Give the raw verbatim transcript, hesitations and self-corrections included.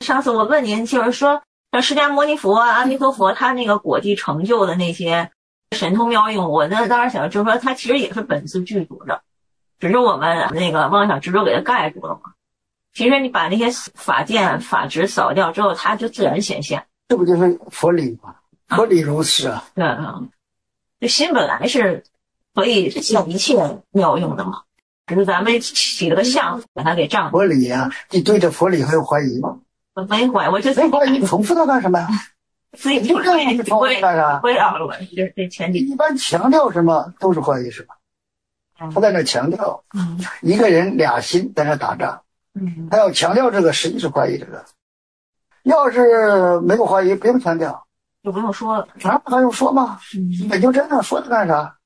上次我问您，就是说像释迦牟尼佛啊、阿弥陀佛，他那个果地成就的那些神通妙用，我呢当时想就是说他其实也是本自具足的，只是我们那个妄想执着给他盖住了嘛。其实你把那些法见法执扫掉之后，它就自然显现。 这不就是佛理吗？佛理如是啊。 对啊，这心本来是可以现一切妙用的嘛，只是咱们起了个相，把它给障住。 佛理啊，你对这佛理还有怀疑吗？ 我没怀，我就没怀疑，重复它干什么呀？ 自己不认识， 重复它干啥？ 不了了，这这前提。 一般强调什么都是怀疑，是吧？他在那强调， 嗯， 一个人俩心在那打仗， 嗯， 他要强调这个，实际是怀疑这个。要是没有怀疑，不用强调， 就不用说了。 啥还用说吗？ 嗯， 你就这样说它干啥？